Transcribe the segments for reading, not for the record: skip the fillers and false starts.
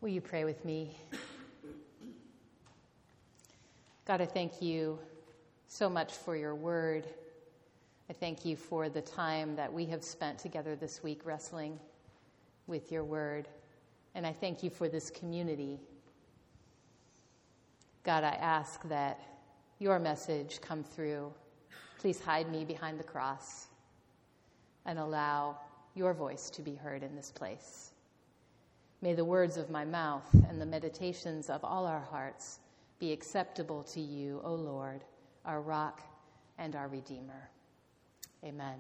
Will you pray with me? God, I thank you so much for your word. I thank you for the time that we have spent together this week wrestling with your word. And I thank you for this community. God, I ask that your message come through. Please hide me behind the cross and allow your voice to be heard in this place. May the words of my mouth and the meditations of all our hearts be acceptable to you, O Lord, our rock and our Redeemer. Amen.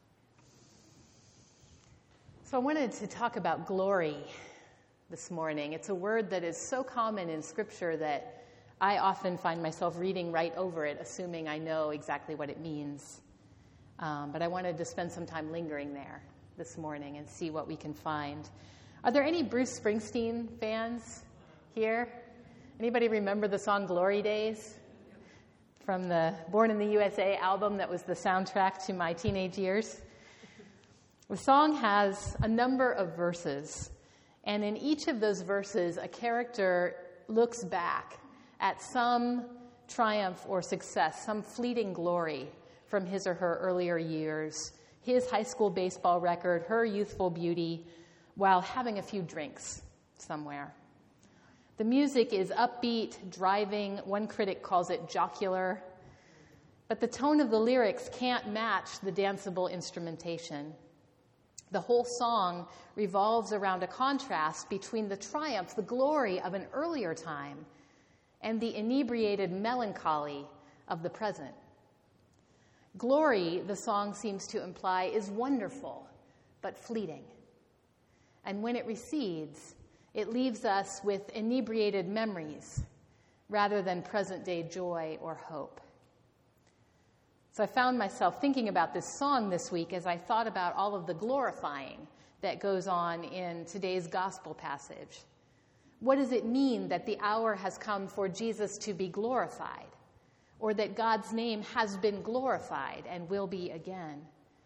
So I wanted to talk about glory this morning. It's a word that is so common in Scripture that I often find myself reading right over it, assuming I know exactly what it means. But I wanted to spend some time lingering there this morning and see what we can find. Are there any Bruce Springsteen fans here? Anybody remember the song Glory Days from the Born in the USA album that was the soundtrack to my teenage years? The song has a number of verses, and in each of those verses, a character looks back at some triumph or success, some fleeting glory from his or her earlier years, his high school baseball record, her youthful beauty, while having a few drinks somewhere. The music is upbeat, driving. One critic calls it jocular. But the tone of the lyrics can't match the danceable instrumentation. The whole song revolves around a contrast between the triumph, the glory of an earlier time, and the inebriated melancholy of the present. Glory, the song seems to imply, is wonderful, but fleeting. And when it recedes, it leaves us with inebriated memories rather than present-day joy or hope. So I found myself thinking about this song this week as I thought about all of the glorifying that goes on in today's gospel passage. What does it mean that the hour has come for Jesus to be glorified, or that God's name has been glorified and will be again?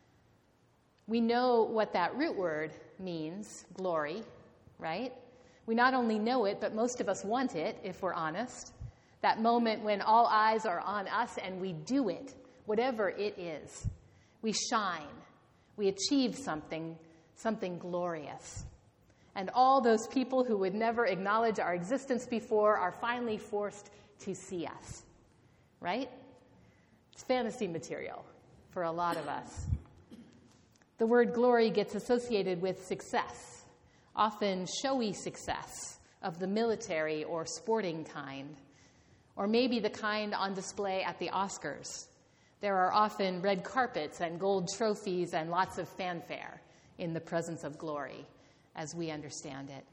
We know what that root word means, glory, right? We not only know it, but most of us want it, if we're honest. That moment when all eyes are on us and we do it, whatever it is. We shine. We achieve something glorious. And all those people who would never acknowledge our existence before are finally forced to see us, right? It's fantasy material for a lot of us. The word glory gets associated with success, often showy success of the military or sporting kind, or maybe the kind on display at the Oscars. There are often red carpets and gold trophies and lots of fanfare in the presence of glory, as we understand it.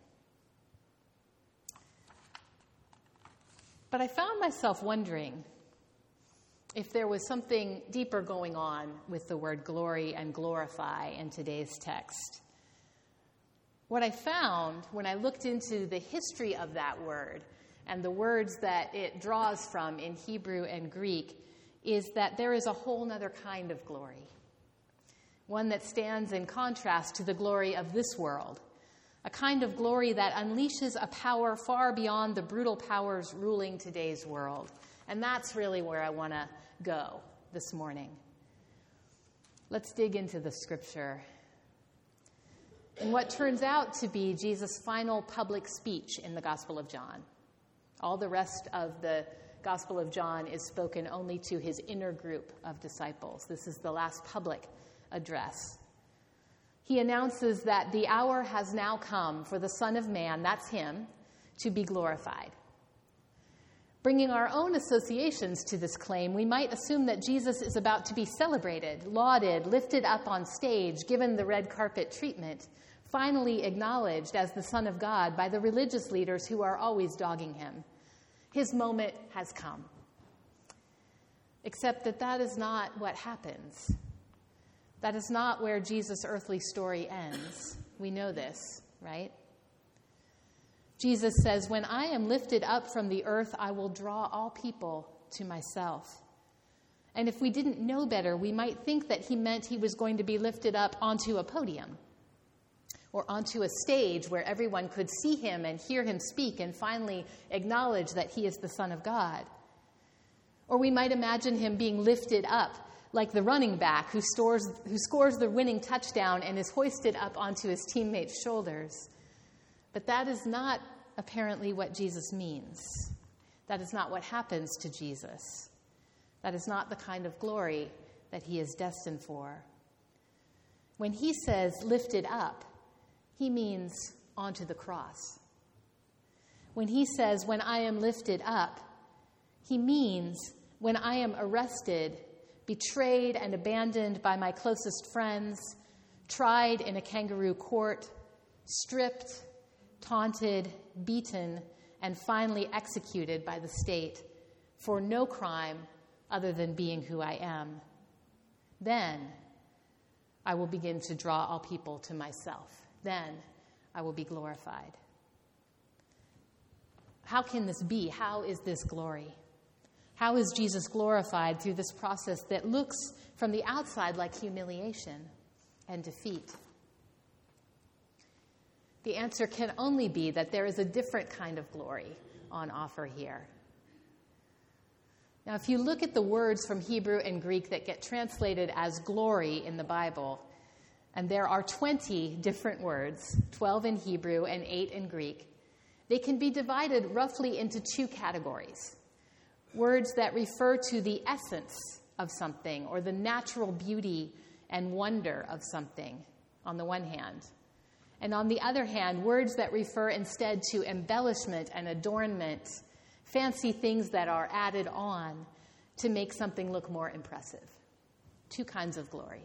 But I found myself wondering if there was something deeper going on with the word glory and glorify in today's text. What I found when I looked into the history of that word and the words that it draws from in Hebrew and Greek is that there is a whole other kind of glory, one that stands in contrast to the glory of this world, a kind of glory that unleashes a power far beyond the brutal powers ruling today's world. And that's really where I want to go this morning. Let's dig into the scripture. In what turns out to be Jesus' final public speech in the Gospel of John. All the rest of the Gospel of John is spoken only to his inner group of disciples. This is the last public address. He announces that the hour has now come for the Son of Man, that's him, to be glorified. Bringing our own associations to this claim, we might assume that Jesus is about to be celebrated, lauded, lifted up on stage, given the red carpet treatment, finally acknowledged as the Son of God by the religious leaders who are always dogging him. His moment has come. Except that is not what happens. That is not where Jesus' earthly story ends. We know this, right? Jesus says, "When I am lifted up from the earth, I will draw all people to myself." And if we didn't know better, we might think that he meant he was going to be lifted up onto a podium or onto a stage where everyone could see him and hear him speak and finally acknowledge that he is the Son of God. Or we might imagine him being lifted up like the running back who scores the winning touchdown and is hoisted up onto his teammates' shoulders. But that is not apparently what Jesus means. That is not what happens to Jesus. That is not the kind of glory that he is destined for. When he says lifted up, he means onto the cross. When he says, when I am lifted up, he means when I am arrested, betrayed and abandoned by my closest friends, tried in a kangaroo court, stripped, taunted, beaten, and finally executed by the state for no crime other than being who I am. Then I will begin to draw all people to myself. Then I will be glorified. How can this be? How is this glory? How is Jesus glorified through this process that looks from the outside like humiliation and defeat? The answer can only be that there is a different kind of glory on offer here. Now, if you look at the words from Hebrew and Greek that get translated as glory in the Bible, and there are 20 different words, 12 in Hebrew and 8 in Greek, they can be divided roughly into two categories. Words that refer to the essence of something or the natural beauty and wonder of something on the one hand. And on the other hand, words that refer instead to embellishment and adornment, fancy things that are added on to make something look more impressive. Two kinds of glory.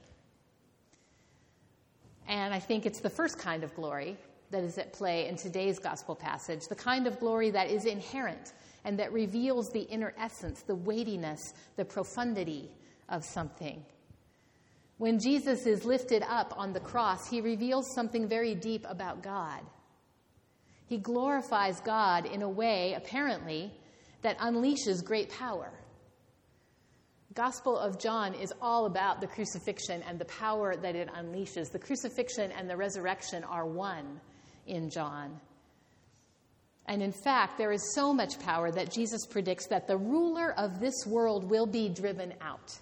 And I think it's the first kind of glory that is at play in today's gospel passage, the kind of glory that is inherent and that reveals the inner essence, the weightiness, the profundity of something. When Jesus is lifted up on the cross, he reveals something very deep about God. He glorifies God in a way, apparently, that unleashes great power. Gospel of John is all about the crucifixion and the power that it unleashes. The crucifixion and the resurrection are one in John. And in fact, there is so much power that Jesus predicts that the ruler of this world will be driven out.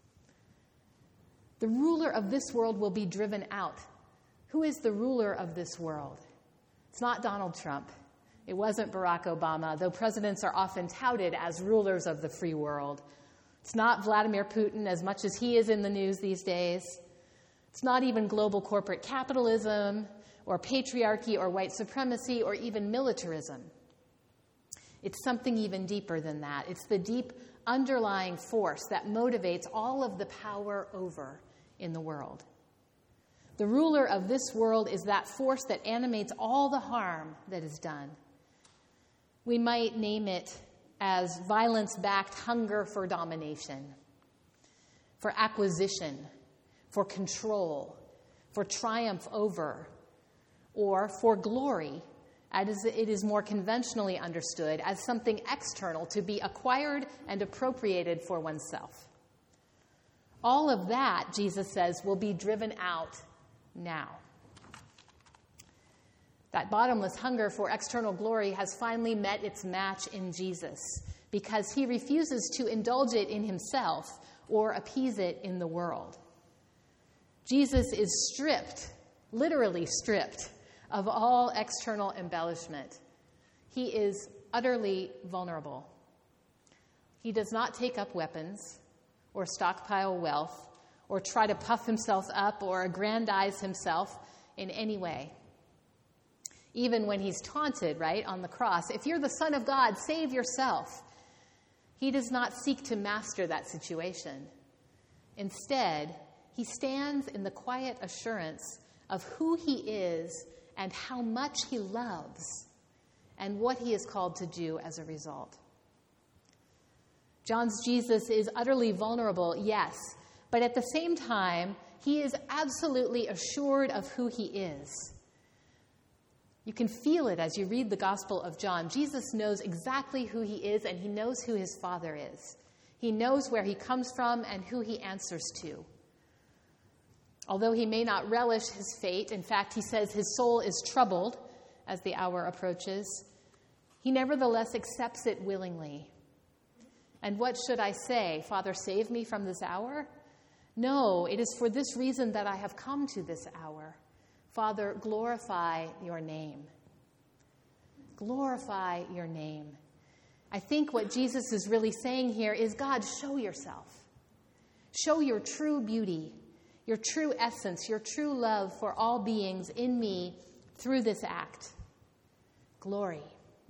The ruler of this world will be driven out. Who is the ruler of this world? It's not Donald Trump. It wasn't Barack Obama, though presidents are often touted as rulers of the free world. It's not Vladimir Putin, as much as he is in the news these days. It's not even global corporate capitalism or patriarchy or white supremacy or even militarism. It's something even deeper than that. It's the deep underlying force that motivates all of the power over in the world. The ruler of this world is that force that animates all the harm that is done. We might name it as violence-backed hunger for domination, for acquisition, for control, for triumph over, or for glory, as it is more conventionally understood, as something external to be acquired and appropriated for oneself. All of that, Jesus says, will be driven out now. That bottomless hunger for external glory has finally met its match in Jesus because he refuses to indulge it in himself or appease it in the world. Jesus is stripped, literally stripped, of all external embellishment. He is utterly vulnerable. He does not take up weapons or stockpile wealth or try to puff himself up or aggrandize himself in any way. Even when he's taunted, right, on the cross, if you're the Son of God, save yourself. He does not seek to master that situation. Instead, he stands in the quiet assurance of who he is and how much he loves and what he is called to do as a result. John's Jesus is utterly vulnerable, yes, but at the same time, he is absolutely assured of who he is. You can feel it as you read the Gospel of John. Jesus knows exactly who he is, and he knows who his Father is. He knows where he comes from and who he answers to. Although he may not relish his fate, in fact, he says his soul is troubled as the hour approaches, he nevertheless accepts it willingly. And what should I say? Father, save me from this hour? No, it is for this reason that I have come to this hour. Father, glorify your name. Glorify your name. I think what Jesus is really saying here is, God, show yourself. Show your true beauty, your true essence, your true love for all beings in me through this act. Glory.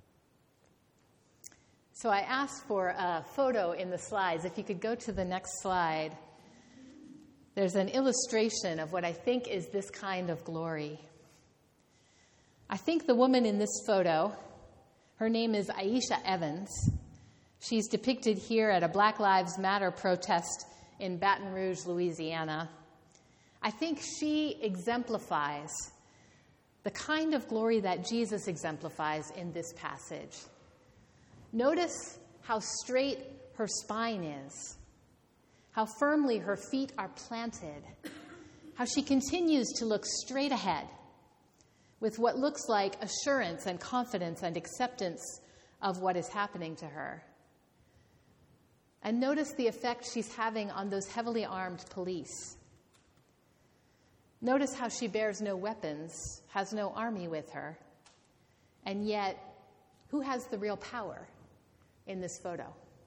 So I asked for a photo in the slides. If you could go to the next slide. There's an illustration of what I think is this kind of glory. I think the woman in this photo, her name is Aisha Evans. She's depicted here at a Black Lives Matter protest in Baton Rouge, Louisiana. I think she exemplifies the kind of glory that Jesus exemplifies in this passage. Notice how straight her spine is, how firmly her feet are planted, how she continues to look straight ahead with what looks like assurance and confidence and acceptance of what is happening to her. And notice the effect she's having on those heavily armed police. Notice how she bears no weapons, has no army with her, and yet, who has the real power in this photo?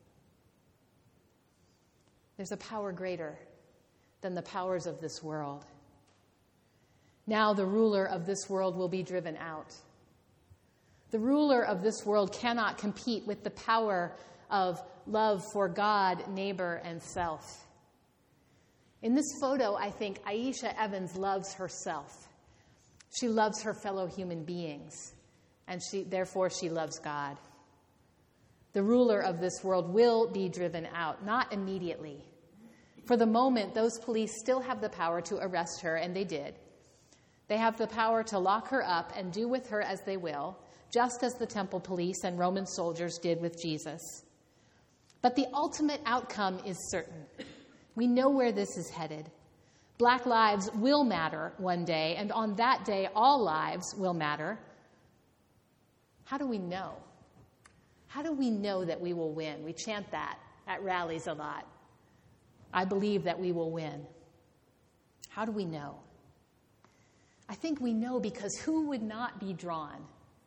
There's a power greater than the powers of this world. Now the ruler of this world will be driven out. The ruler of this world cannot compete with the power of love for God, neighbor, and self. In this photo, I think Aisha Evans loves herself. She loves her fellow human beings, and therefore she loves God. The ruler of this world will be driven out, not immediately. For the moment, those police still have the power to arrest her, and they did. They have the power to lock her up and do with her as they will, just as the temple police and Roman soldiers did with Jesus. But the ultimate outcome is certain. We know where this is headed. Black lives will matter one day, and on that day, all lives will matter. How do we know? How do we know that we will win? We chant that at rallies a lot. I believe that we will win. How do we know? I think we know because who would not be drawn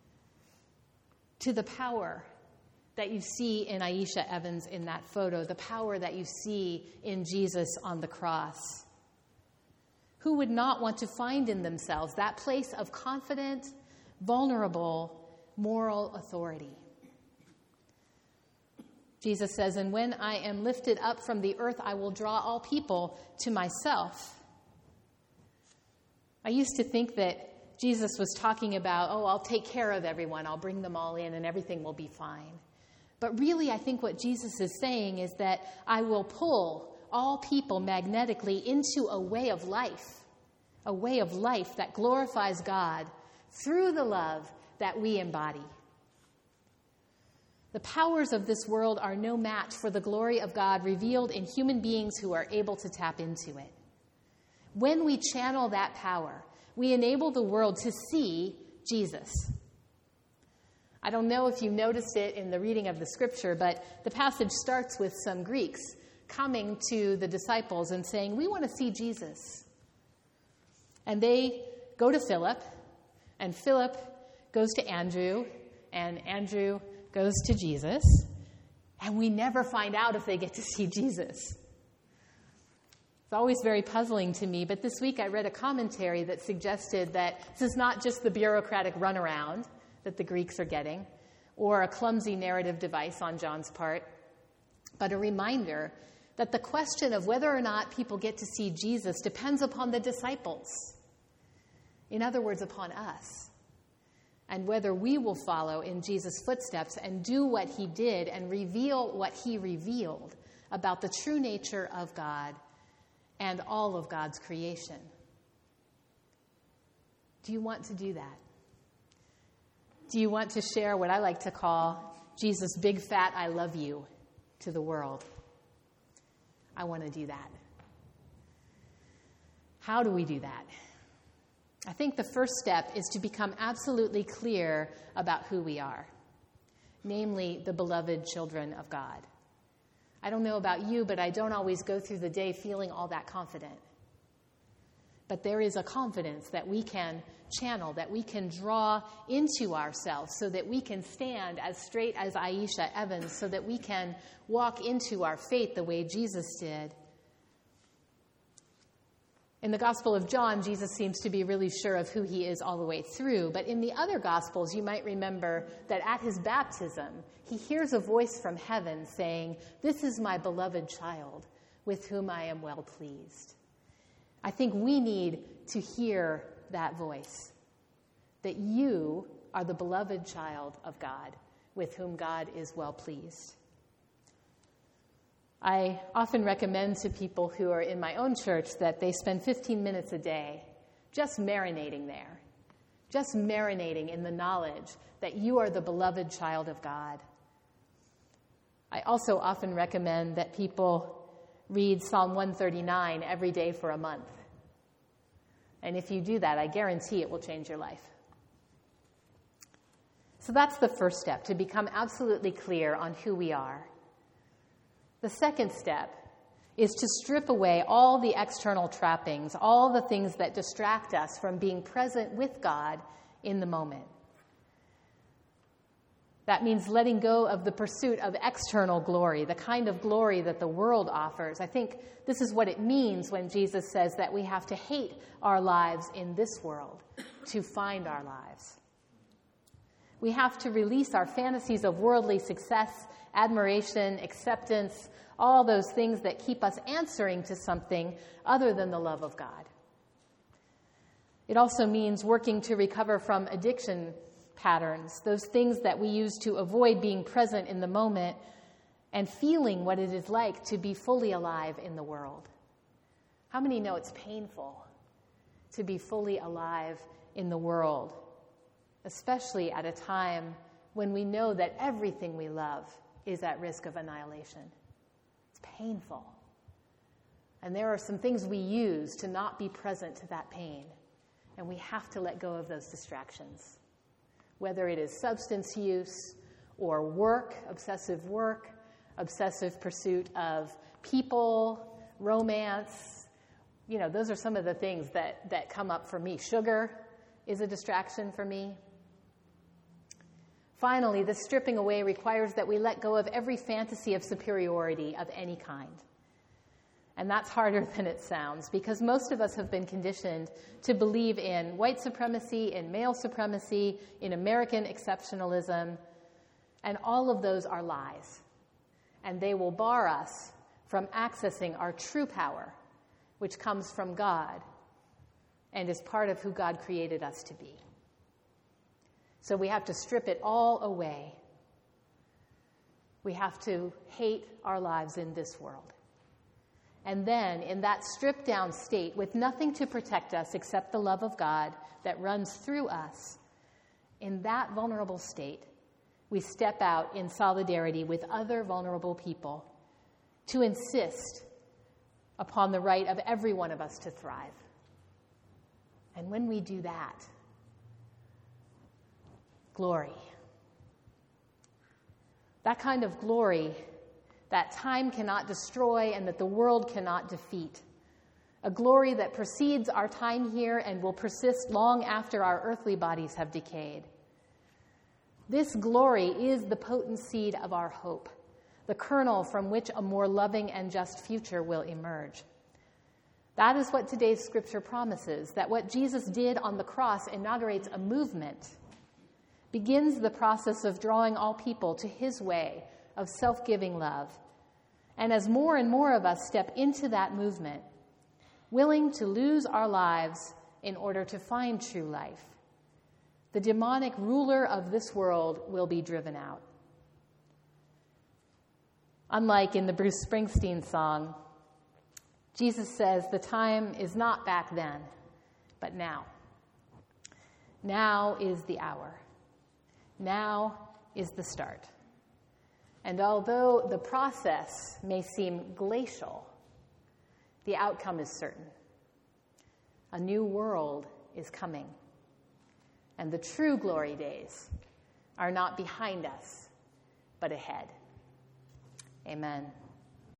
to the power that you see in Aisha Evans in that photo, the power that you see in Jesus on the cross? Who would not want to find in themselves that place of confident, vulnerable, moral authority? Jesus says, "And when I am lifted up from the earth, I will draw all people to myself." I used to think that Jesus was talking about, I'll take care of everyone. I'll bring them all in and everything will be fine. But really, I think what Jesus is saying is that I will pull all people magnetically into a way of life that glorifies God through the love that we embody. The powers of this world are no match for the glory of God revealed in human beings who are able to tap into it. When we channel that power, we enable the world to see Jesus. I don't know if you noticed it in the reading of the scripture, but the passage starts with some Greeks coming to the disciples and saying, "We want to see Jesus." And they go to Philip, and Philip goes to Andrew, and Andrew goes to Jesus, and we never find out if they get to see Jesus. It's always very puzzling to me, but this week I read a commentary that suggested that this is not just the bureaucratic runaround that the Greeks are getting, or a clumsy narrative device on John's part, but a reminder that the question of whether or not people get to see Jesus depends upon the disciples. In other words, upon us. And whether we will follow in Jesus' footsteps and do what he did and reveal what he revealed about the true nature of God and all of God's creation. Do you want to do that? Do you want to share what I like to call Jesus' big fat I love you to the world? I want to do that. How do we do that? I think the first step is to become absolutely clear about who we are, namely the beloved children of God. I don't know about you, but I don't always go through the day feeling all that confident. But there is a confidence that we can channel, that we can draw into ourselves so that we can stand as straight as Aisha Evans, so that we can walk into our faith the way Jesus did. In the Gospel of John, Jesus seems to be really sure of who he is all the way through. But in the other Gospels, you might remember that at his baptism, he hears a voice from heaven saying, "This is my beloved child, with whom I am well pleased." I think we need to hear that voice, that you are the beloved child of God, with whom God is well pleased. I often recommend to people who are in my own church that they spend 15 minutes a day just marinating there, just marinating in the knowledge that you are the beloved child of God. I also often recommend that people read Psalm 139 every day for a month. And if you do that, I guarantee it will change your life. So that's the first step, to become absolutely clear on who we are. The second step is to strip away all the external trappings, all the things that distract us from being present with God in the moment. That means letting go of the pursuit of external glory, the kind of glory that the world offers. I think this is what it means when Jesus says that we have to hate our lives in this world to find our lives. We have to release our fantasies of worldly success, admiration, acceptance, all those things that keep us answering to something other than the love of God. It also means working to recover from addiction patterns, those things that we use to avoid being present in the moment and feeling what it is like to be fully alive in the world. How many know it's painful to be fully alive in the world, especially at a time when we know that everything we love is at risk of annihilation? It's painful. And there are some things we use to not be present to that pain, and we have to let go of those distractions. Whether it is substance use or work, obsessive pursuit of people, romance, those are some of the things that come up for me. Sugar is a distraction for me. Finally, the stripping away requires that we let go of every fantasy of superiority of any kind. And that's harder than it sounds, because most of us have been conditioned to believe in white supremacy, in male supremacy, in American exceptionalism, and all of those are lies. And they will bar us from accessing our true power, which comes from God and is part of who God created us to be. So we have to strip it all away. We have to hate our lives in this world. And then, in that stripped-down state, with nothing to protect us except the love of God that runs through us, in that vulnerable state, we step out in solidarity with other vulnerable people to insist upon the right of every one of us to thrive. And when we do that, glory. That kind of glory that time cannot destroy and that the world cannot defeat. A glory that precedes our time here and will persist long after our earthly bodies have decayed. This glory is the potent seed of our hope, the kernel from which a more loving and just future will emerge. That is what today's scripture promises, that what Jesus did on the cross inaugurates a movement, begins the process of drawing all people to his way of self-giving love. And as more and more of us step into that movement, willing to lose our lives in order to find true life, the demonic ruler of this world will be driven out. Unlike in the Bruce Springsteen song, Jesus says the time is not back then, but now. Now is the hour. Now is the start. And although the process may seem glacial, the outcome is certain. A new world is coming. And the true glory days are not behind us, but ahead. Amen.